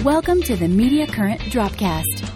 Welcome to the Media Current Dropcast.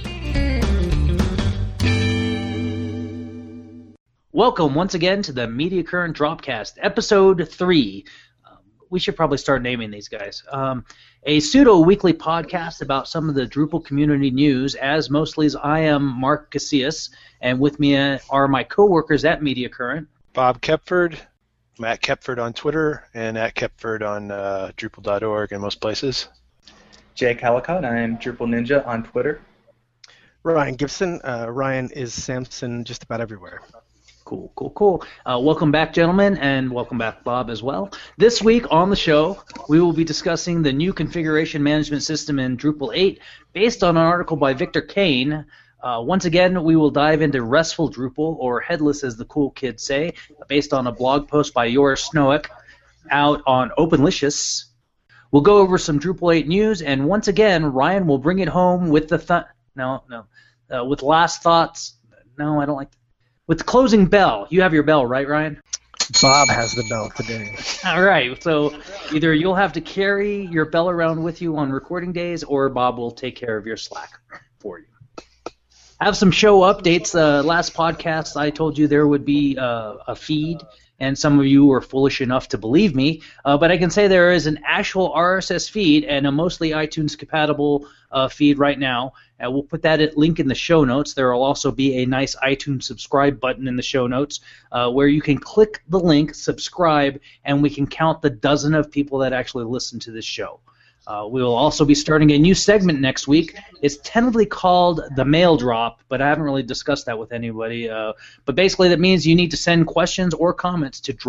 Welcome once again to the Media Current Dropcast, Episode 3. We should probably start naming these guys. A pseudo-weekly podcast about some of the Drupal community news. As mostly as I am Mark Casillas, and with me are my co-workers at Media Current. Bob Kepford, Matt Kepford on Twitter, and at Kepford on Drupal.org and most places. Jay Calicott, I am Drupal Ninja on Twitter. Ryan Gibson, Ryan is Samson just about everywhere. Cool. Welcome back, gentlemen, and welcome back, Bob, as well. This week on the show, we will be discussing the new configuration management system in Drupal 8 based on an article by Victor Kane. Once again, we will dive into RESTful Drupal, or headless as the cool kids say, based on a blog post by Joris Snoek out on Openlicious. We'll go over some Drupal 8 news, and once again, Ryan will bring it home with the with last thoughts. No, I don't like that. With the closing bell. You have your bell, right, Ryan? Bob has the bell today. All right, so either you'll have to carry your bell around with you on recording days, or Bob will take care of your Slack for you. I have some show updates. Last podcast, I told you there would be a feed, and some of you were foolish enough to believe me, but I can say there is an actual RSS feed and a mostly iTunes-compatible feed right now. We'll put that link in the show notes. There will also be a nice iTunes subscribe button in the show notes where you can click the link, subscribe, and we can count the dozen of people that actually listen to this show. We will also be starting a new segment next week. It's tentatively called the Mail Drop, but I haven't really discussed that with anybody. But basically that means you need to send questions or comments to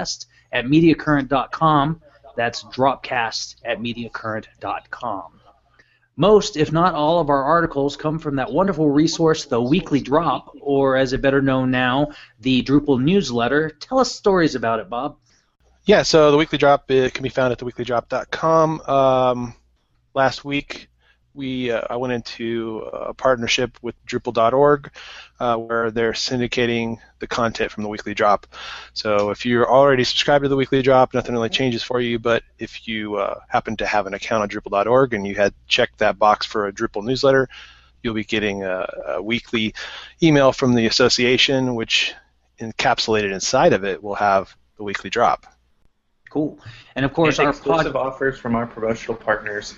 dropcast@mediacurrent.com. That's dropcast@mediacurrent.com. Most, if not all, of our articles come from that wonderful resource, The Weekly Drop, or as it better known now, the Drupal newsletter. Tell us stories about it, Bob. Yeah, so The Weekly Drop can be found at theweeklydrop.com. Last week, I went into a partnership with Drupal.org where they're syndicating the content from The Weekly Drop. So if you're already subscribed to The Weekly Drop, nothing really changes for you, but if you happen to have an account on Drupal.org and you had checked that box for a Drupal newsletter, you'll be getting a weekly email from the association, which encapsulated inside of it will have The Weekly Drop. Cool. And of course, our exclusive offers from our promotional partners.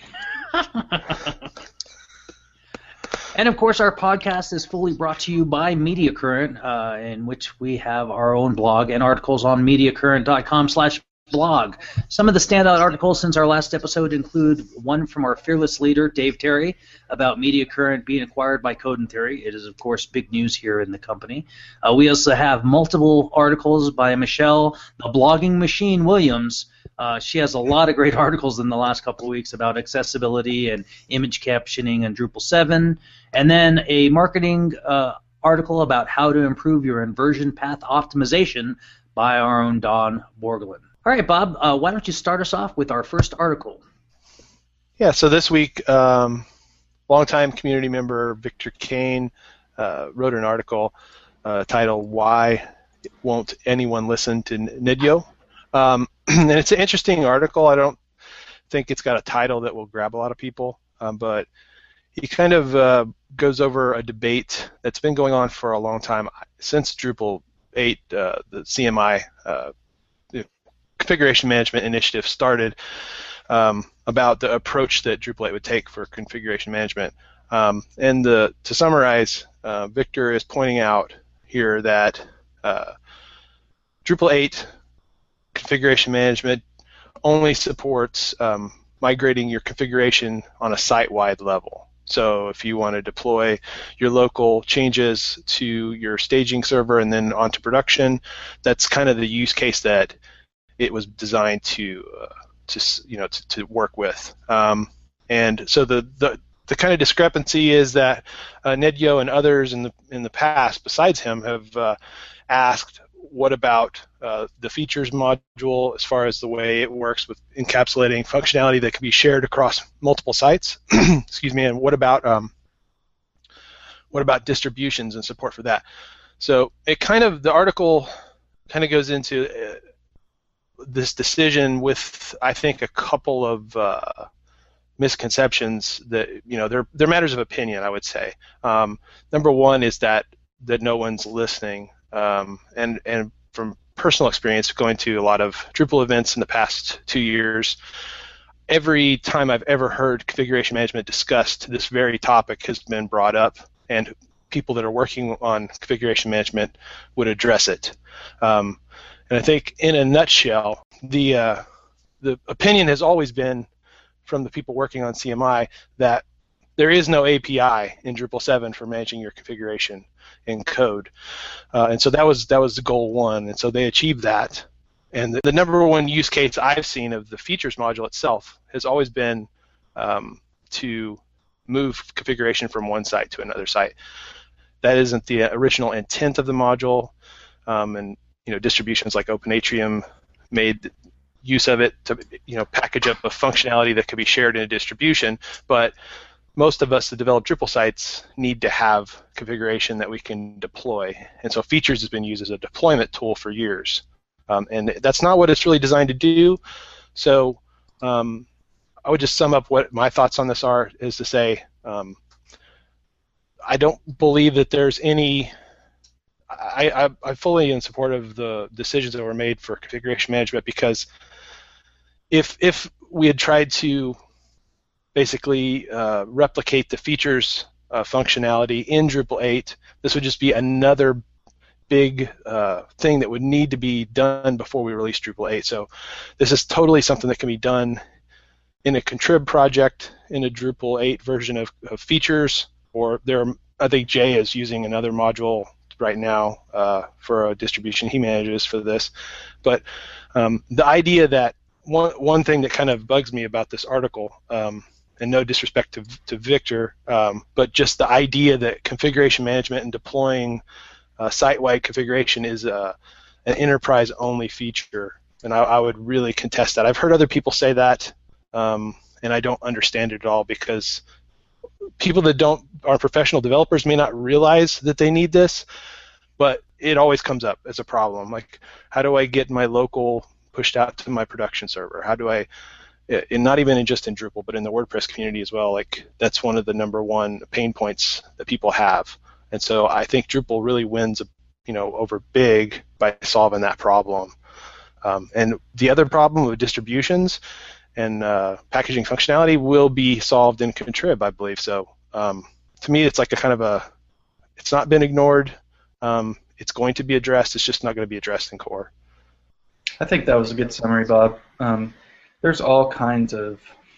And of course, our podcast is fully brought to you by Media Current, in which we have our own blog and articles on mediacurrent.com/blog. Some of the standout articles since our last episode include one from our fearless leader, Dave Terry, about Media Current being acquired by Code and Theory. It is, of course, big news here in the company. We also have multiple articles by Michelle, the blogging machine Williams. She has a lot of great articles in the last couple of weeks about accessibility and image captioning in Drupal 7. And then a marketing article about how to improve your inversion path optimization by our own Don Borgelin. All right, Bob, why don't you start us off with our first article? Yeah, so this week, longtime community member Victor Kane wrote an article titled "Why Won't Anyone Listen to Nidyo?" And it's an interesting article. I don't think it's got a title that will grab a lot of people, but he kind of goes over a debate that's been going on for a long time since Drupal 8, the CMI configuration management initiative started, about the approach that Drupal 8 would take for configuration management. And to summarize, Victor is pointing out here that Drupal 8 configuration management only supports migrating your configuration on a site-wide level. So if you want to deploy your local changes to your staging server and then onto production, that's kind of the use case that it was designed to work with. And so the kind of discrepancy is that Nidyo and others in the past, besides him, have asked, what about the features module as far as the way it works with encapsulating functionality that can be shared across multiple sites? Excuse me. And what about distributions and support for that? So the article kind of goes into this decision with, I think, a couple of misconceptions that, they're matters of opinion, I would say. Number one is that no one's listening, and from personal experience going to a lot of Drupal events in the past 2 years, every time I've ever heard configuration management discussed, this very topic has been brought up, and people that are working on configuration management would address it. And I think in a nutshell, the opinion has always been from the people working on CMI that there is no API in Drupal 7 for managing your configuration in code. And so that was the goal one, and so they achieved that. And the number one use case I've seen of the features module itself has always been to move configuration from one site to another site. That isn't the original intent of the module, and distributions like OpenAtrium made use of it to package up a functionality that could be shared in a distribution. But most of us that develop Drupal sites need to have configuration that we can deploy, and so features has been used as a deployment tool for years. And that's not what it's really designed to do. So I would just sum up what my thoughts on this are, is to say I don't believe that there's any. I'm fully in support of the decisions that were made for configuration management, because if we had tried to basically replicate the features functionality in Drupal 8, this would just be another big thing that would need to be done before we release Drupal 8. So this is totally something that can be done in a contrib project in a Drupal 8 version of features, or I think Jay is using another module right now for a distribution he manages for this. But the idea that one thing that kind of bugs me about this article, and no disrespect to Victor, but just the idea that configuration management and deploying site-wide configuration is an enterprise-only feature, and I would really contest that. I've heard other people say that, and I don't understand it at all, because people that are professional developers may not realize that they need this, but it always comes up as a problem. Like, how do I get my local pushed out to my production server? How do I, and not even just in Drupal, but in the WordPress community as well, like that's one of the number one pain points that people have. And so I think Drupal really wins, over big by solving that problem. And the other problem with distributions and packaging functionality will be solved in Contrib, I believe. So to me, it's like it's not been ignored. It's going to be addressed. It's just not going to be addressed in core. I think that was a good summary, Bob. There's all kinds of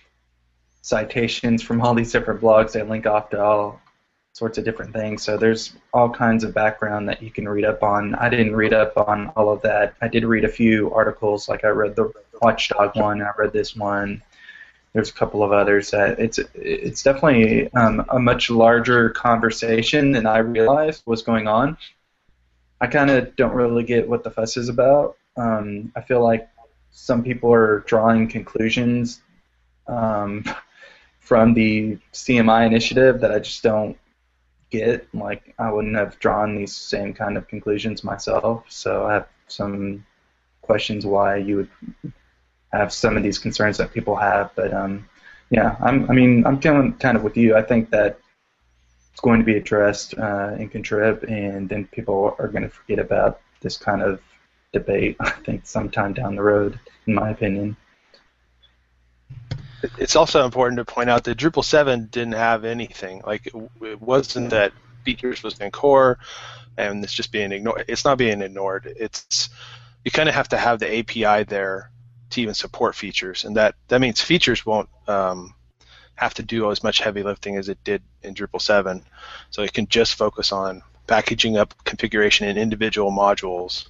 citations from all these different blogs. They link off to all sorts of different things. So there's all kinds of background that you can read up on. I didn't read up on all of that. I did read a few articles, like I read the Watchdog one, I read this one. There's a couple of others that it's definitely a much larger conversation than I realized was going on. I kind of don't really get what the fuss is about. I feel like some people are drawing conclusions from the CMI initiative that I just don't get. Like, I wouldn't have drawn these same kind of conclusions myself, so I have some questions why you would have some of these concerns that people have. But yeah, I'm feeling kind of with you. I think that it's going to be addressed in Contrib, and then people are going to forget about this kind of debate, I think, sometime down the road, in my opinion. It's also important to point out that Drupal 7 didn't have anything. Like, it wasn't that features was in core and it's just being ignored. It's not being ignored. You kind of have to have the API there to even support features, and that means features won't have to do as much heavy lifting as it did in Drupal 7. So it can just focus on packaging up configuration in individual modules.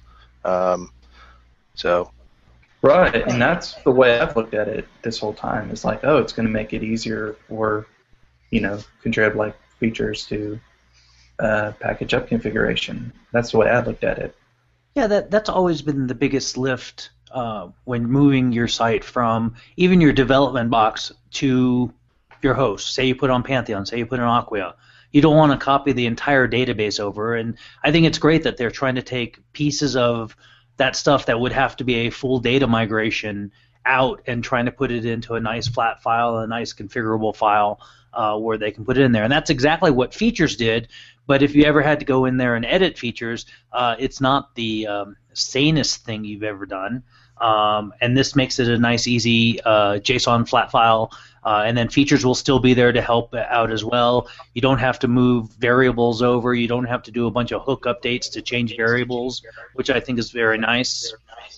Right, and that's the way I've looked at it this whole time. It's like, oh, it's going to make it easier for, Contrib-like features to package up configuration. That's the way I looked at it. Yeah, that's always been the biggest lift when moving your site from even your development box to your host. Say you put it on Pantheon, say you put it on Acquia. You don't want to copy the entire database over, and I think it's great that they're trying to take pieces of that stuff that would have to be a full data migration out and trying to put it into a nice flat file, a nice configurable file where they can put it in there. And that's exactly what Features did. But if you ever had to go in there and edit Features, it's not the sanest thing you've ever done. And this makes it a nice, easy JSON flat file. And then Features will still be there to help out as well. You don't have to move variables over. You don't have to do a bunch of hook updates to change variables, which I think is very nice.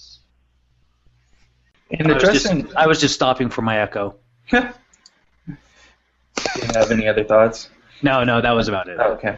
In addressing, I was just stopping for my echo. Do you have any other thoughts? No, that was about it. Oh, okay.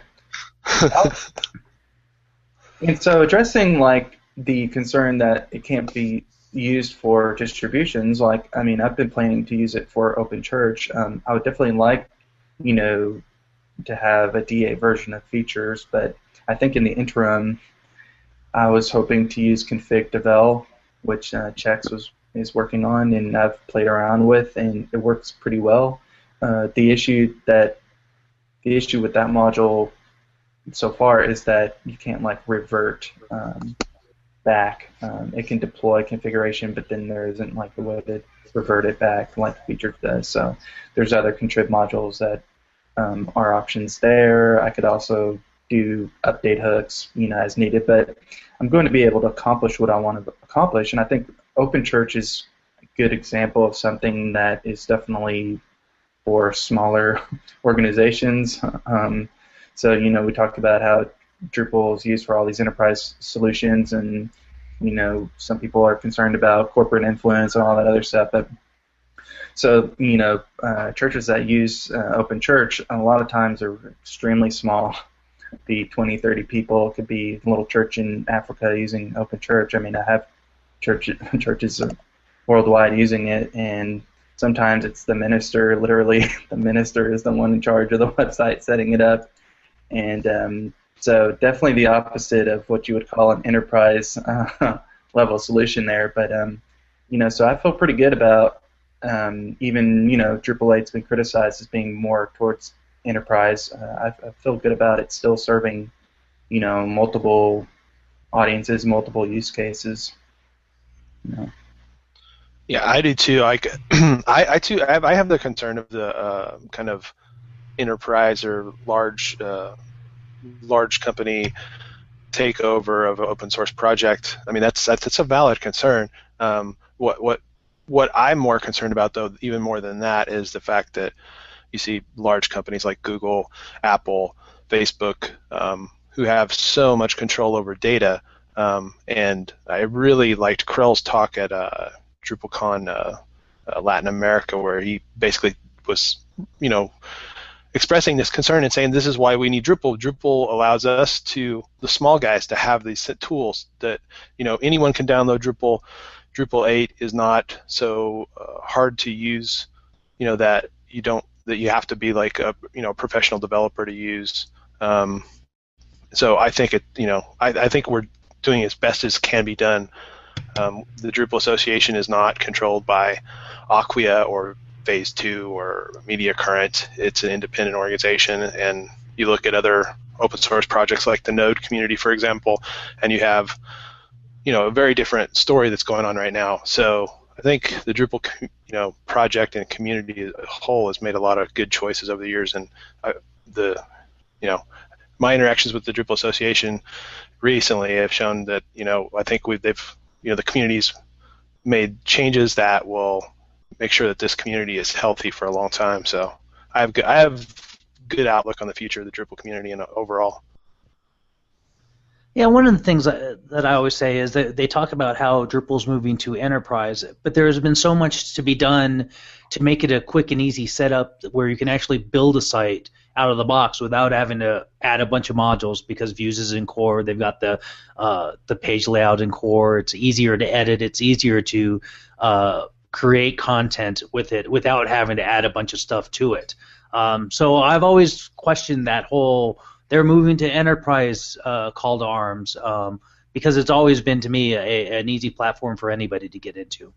And so addressing like the concern that it can't be used for distributions, like, I mean, I've been planning to use it for OpenChurch. I would definitely like, to have a DA version of Features, but I think in the interim, I was hoping to use config devel, which Chex is working on, and I've played around with, and it works pretty well. The issue with that module so far is that you can't like revert back. It can deploy configuration, but then there isn't like a way to revert it back like Features does. So there's other contrib modules that are options there. I could also do update hooks, as needed, but I'm going to be able to accomplish what I want to accomplish, and I think OpenChurch is a good example of something that is definitely for smaller organizations. So, we talked about how Drupal is used for all these enterprise solutions, and, some people are concerned about corporate influence and all that other stuff. But so, churches that use OpenChurch a lot of times are extremely small. Be 20, 30 people. It could be a little church in Africa using OpenChurch. I mean, I have churches worldwide using it, and sometimes it's the minister. Literally, the minister is the one in charge of the website setting it up. And so definitely the opposite of what you would call an enterprise level solution there. But, so I feel pretty good about even, Drupal 8's been criticized as being more towards enterprise. I feel good about it still serving, multiple audiences, multiple use cases. Yeah, I do too. I have the concern of the kind of enterprise or large company takeover of an open source project. I mean, that's a valid concern. What I'm more concerned about, though, even more than that, is the fact that you see large companies like Google, Apple, Facebook, who have so much control over data. And I really liked Krell's talk at DrupalCon Latin America, where he basically was, expressing this concern and saying this is why we need Drupal. Drupal allows us the small guys, to have these tools that, anyone can download Drupal. Drupal 8 is not so hard to use, that you have to be like a professional developer to use. So I think I think we're doing as best as can be done. The Drupal Association is not controlled by Acquia or Phase 2 or Media Current. It's an independent organization, and you look at other open source projects like the Node community, for example, and you have a very different story that's going on right now. So I think the Drupal project and community as a whole has made a lot of good choices over the years, and my interactions with the Drupal Association recently have shown that I think the community's made changes that will make sure that this community is healthy for a long time. So I have good outlook on the future of the Drupal community and overall. Yeah, one of the things that I always say is that they talk about how Drupal's moving to enterprise, but there's been so much to be done to make it a quick and easy setup where you can actually build a site out of the box without having to add a bunch of modules, because Views is in core. They've got the page layout in core. It's easier to edit. It's easier to create content with it without having to add a bunch of stuff to it. So I've always questioned that whole they're moving to enterprise call to arms, because it's always been to me an easy platform for anybody to get into.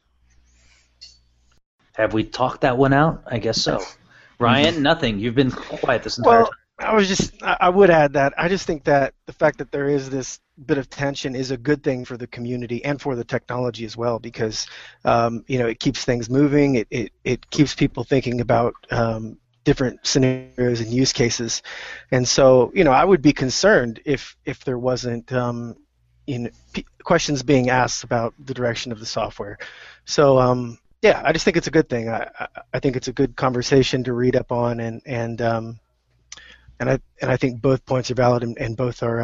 Have we talked that one out? I guess so. Ryan, nothing. You've been quiet this entire time. I would add that I just think that the fact that there is this bit of tension is a good thing for the community and for the technology as well, because it keeps things moving. It keeps people thinking about different scenarios and use cases. And so, I would be concerned if there wasn't questions being asked about the direction of the software. So I just think it's a good thing. I think it's a good conversation to read up on, and I think both points are valid, and both are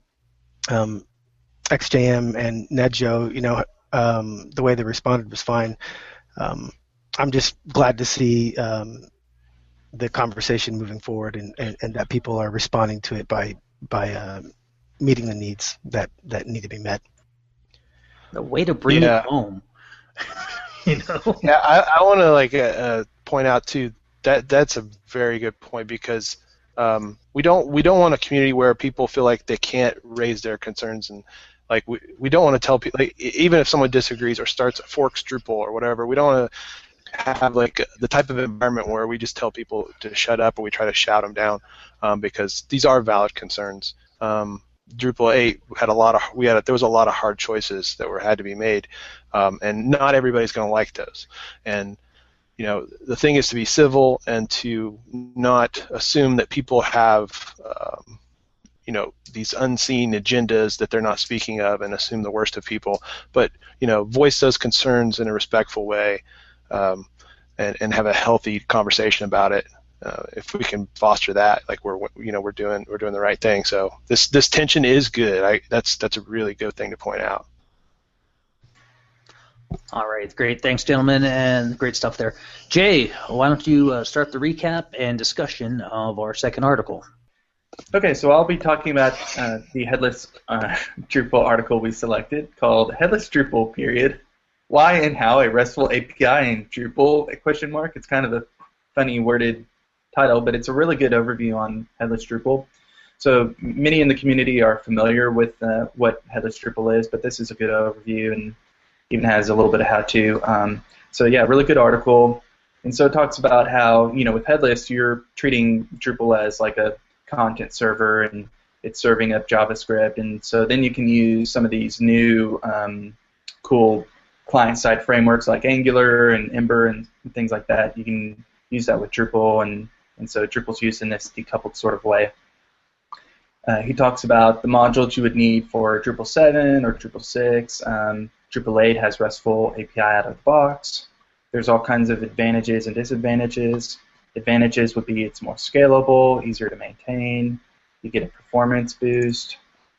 XJM and NetJo. The way they responded was fine. I'm just glad to see the conversation moving forward, and that people are responding to it by meeting the needs that need to be met. The way to bring it home. Yeah, I want to point out too that that's a very good point, because we don't want a community where people feel like they can't raise their concerns, and we don't want to tell people, even if someone disagrees or forks Drupal or whatever, we don't want to have the type of environment where we just tell people to shut up or we try to shout them down, because these are valid concerns. Drupal 8 there was a lot of hard choices that had to be made, and not everybody's going to like those. And the thing is to be civil and to not assume that people have these unseen agendas that they're not speaking of, and assume the worst of people, but voice those concerns in a respectful way, and have a healthy conversation about it. If we can foster that, we're doing the right thing. So this tension is good. That's a really good thing to point out. All right, great. Thanks, gentlemen, and great stuff there. Jay, why don't you start the recap and discussion of our second article? Okay, so I'll be talking about the headless Drupal article we selected, called Headless Drupal, period. Why and how a RESTful API in Drupal, ? It's kind of a funny worded title, but it's a really good overview on Headless Drupal. So many in the community are familiar with what Headless Drupal is, but this is a good overview and even has a little bit of how-to. So yeah, really good article. And so it talks about how, with Headless, you're treating Drupal as like a content server, and it's serving up JavaScript. And so then you can use some of these new cool client-side frameworks like Angular and Ember and things like that. You can use that with Drupal, and so Drupal's used in this decoupled sort of way. He talks about the modules you would need for Drupal 7 or Drupal 6. Drupal 8 has RESTful API out of the box. There's all kinds of advantages and disadvantages. Advantages would be it's more scalable, easier to maintain. You get a performance boost.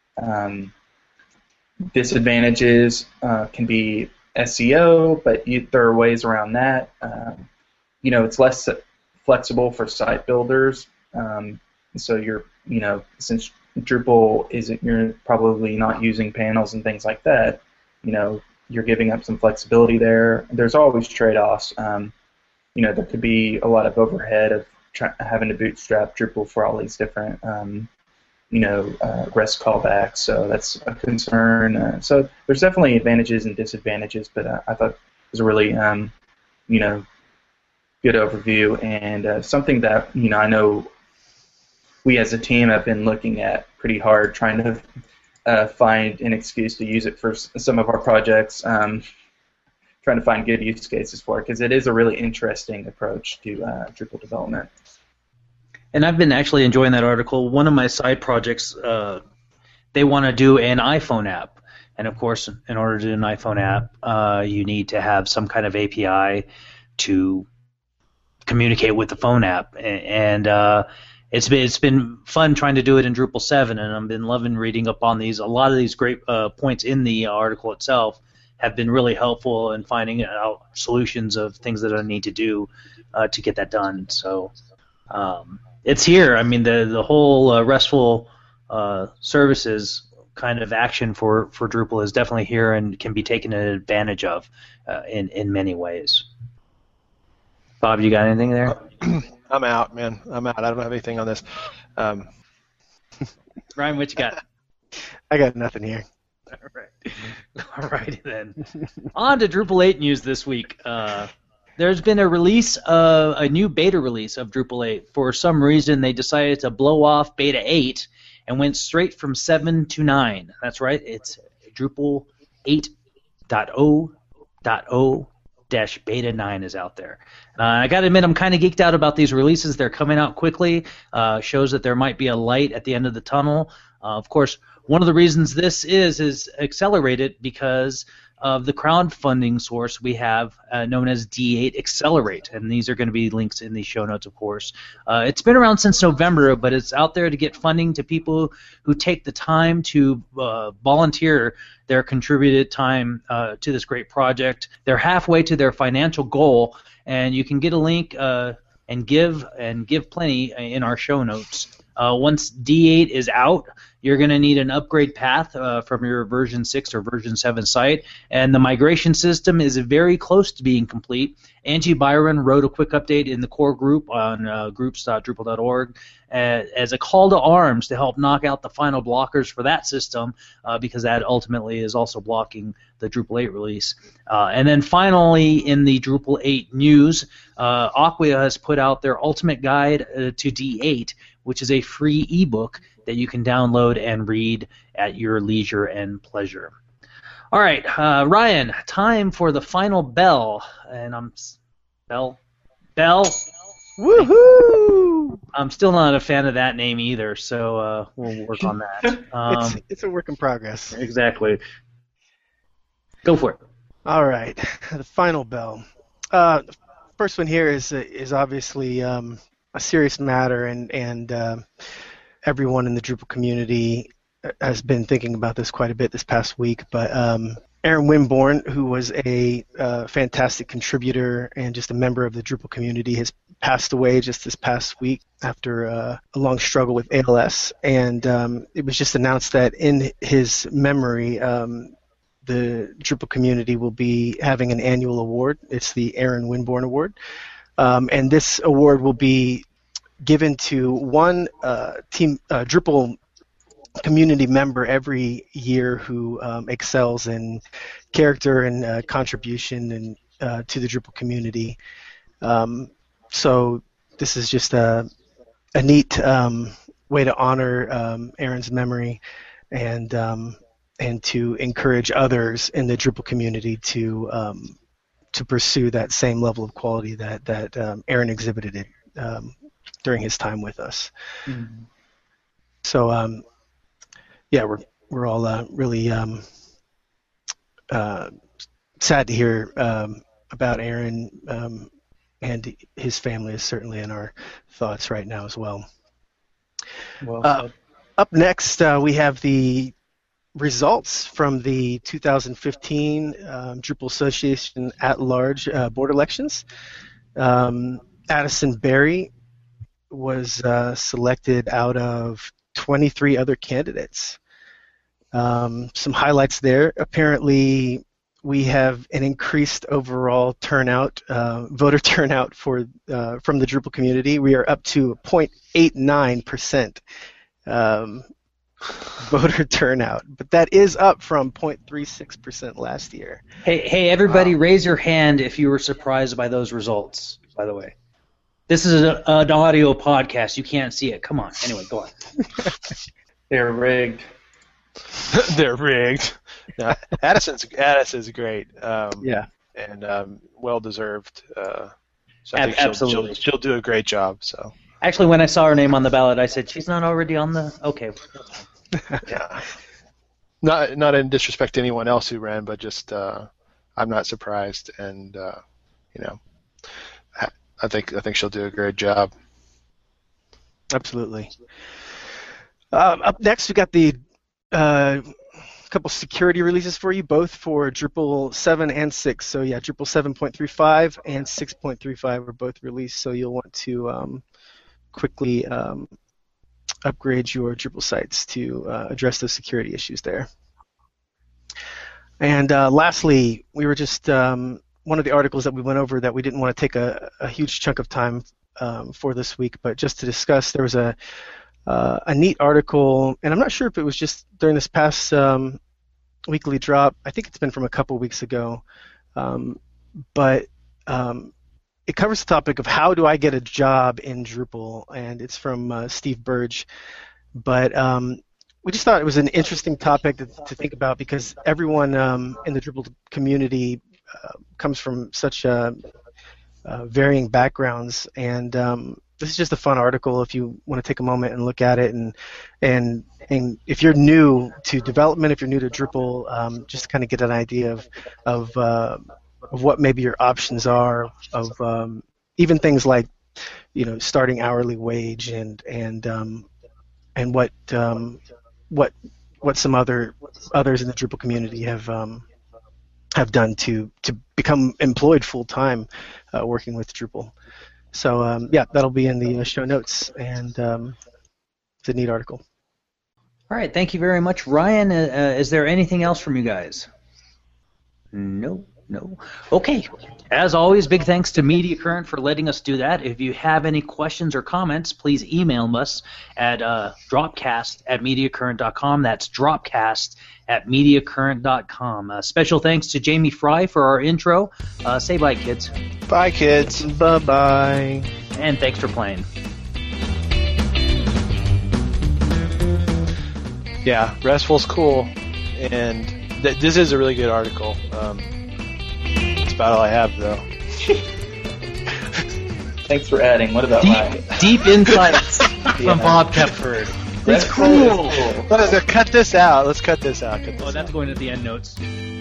Disadvantages can be SEO, but there are ways around that. It's less flexible for site builders. So since Drupal you're probably not using panels and things like that, you're giving up some flexibility there. There's always trade-offs. There could be a lot of overhead of having to bootstrap Drupal for all these different, REST callbacks. So that's a concern. So there's definitely advantages and disadvantages, but I thought it was a really, good overview, and something that I know we as a team have been looking at pretty hard, trying to find an excuse to use it for some of our projects, trying to find good use cases for it, because it is a really interesting approach to Drupal development. And I've been actually enjoying that article. One of my side projects, they want to do an iPhone app, and of course, in order to do an iPhone app, you need to have some kind of API to communicate with the phone app, and it's been fun trying to do it in Drupal 7, and I've been loving reading up on these. A lot of these great points in the article itself have been really helpful in finding out solutions of things that I need to do to get that done. So it's here. I mean, the whole RESTful services kind of action for Drupal is definitely here and can be taken advantage of in many ways. Bob, you got anything there? I'm out, man. I'm out. I don't have anything on this. Ryan, what you got? I got nothing here. All right, then. On to Drupal 8 news this week. There's been a new beta release of Drupal 8. For some reason, they decided to blow off Beta 8 and went straight from 7 to 9. That's right, it's Drupal 8.0.0-beta 9 is out there. I got to admit, I'm kind of geeked out about these releases. They're coming out quickly. Shows that there might be a light at the end of the tunnel. Of course, one of the reasons this is accelerated because of the crowdfunding source we have known as D8 Accelerate, and these are going to be links in the show notes, of course. It's been around since November, but it's out there to get funding to people who take the time to volunteer their contributed time to this great project. They're halfway to their financial goal, and you can get a link and give plenty in our show notes. Once D8 is out, you're going to need an upgrade path from your version 6 or version 7 site, and the migration system is very close to being complete. Angie Byron wrote a quick update in the core group on groups.drupal.org as a call to arms to help knock out the final blockers for that system, because that ultimately is also blocking the Drupal 8 release. And then finally, in the Drupal 8 news, Acquia has put out their ultimate guide to D8, which is a free ebook that you can download and read at your leisure and pleasure. All right, Ryan, time for the final bell, and Bell. Woohoo! I'm still not a fan of that name either, so we'll work on that. It's a work in progress. Exactly. Go for it. All right, the final bell. First one here is obviously a serious matter, and everyone in the Drupal community has been thinking about this quite a bit this past week. But Aaron Winborn, who was a fantastic contributor and just a member of the Drupal community, has passed away just this past week after a long struggle with ALS. And it was just announced that in his memory, the Drupal community will be having an annual award. It's the Aaron Winborn Award. And this award will be given to one team Drupal community member every year who excels in character and contribution and to the Drupal community. So this is just a neat way to honor Aaron's memory and to encourage others in the Drupal community to pursue that same level of quality that Aaron exhibited during his time with us. Mm-hmm. So yeah, we're all really sad to hear about Aaron, and his family is certainly in our thoughts right now as well. Well, up next, we have the results from the 2015 Drupal Association at-large board elections. Addison Berry was selected out of 23 other candidates. Some highlights there. Apparently, we have an increased overall turnout, voter turnout from the Drupal community. We are up to 0.89% voter turnout, but that is up from 0.36% last year. Hey, everybody, raise your hand if you were surprised by those results, by the way. This is an audio podcast. You can't see it. Come on. Anyway, go on. They're rigged. They're rigged. No, Addison's great. Yeah. And well-deserved. So I think absolutely. She'll do a great job. So. Actually, when I saw her name on the ballot, I said, she's not already on the... Okay. Yeah. Not in disrespect to anyone else who ran, but just I'm not surprised. And, I think she'll do a great job. Absolutely. Up next, we got the couple security releases for you, both for Drupal 7 and 6. So yeah, Drupal 7.35 and 6.35 were both released. So you'll want to quickly upgrade your Drupal sites to address those security issues there. And lastly, we were just one of the articles that we went over that we didn't want to take a huge chunk of time for this week, but just to discuss, there was a neat article, and I'm not sure if it was just during this past weekly drop. I think it's been from a couple weeks ago, but it covers the topic of how do I get a job in Drupal, and it's from Steve Burge. But we just thought it was an interesting topic to think about because everyone in the Drupal community comes from such varying backgrounds, and this is just a fun article if you want to take a moment and look at it, and if you're new to development, if you're new to Drupal, just to kind of get an idea of what maybe your options are, of even things like starting hourly wage and what some others in the Drupal community have done to become employed full time working with Drupal. So that'll be in the show notes, and it's a neat article. All right, thank you very much, Ryan. Is there anything else from you guys? No. Okay. As always, big thanks to Media Current for letting us do that. If you have any questions or comments, please email us at dropcast@mediacurrent.com. That's dropcast@mediacurrent.com. Special thanks to Jamie Fry for our intro. Say bye, kids. Bye, kids. Bye-bye. And thanks for playing. Yeah, RESTful's cool, and this is a really good article. That's about all I have, though. Thanks for adding. What about mine? Deep insights from Bob Kepford. It's cool. Let's cut this out. Let's cut this out. Oh, that's going to the end notes.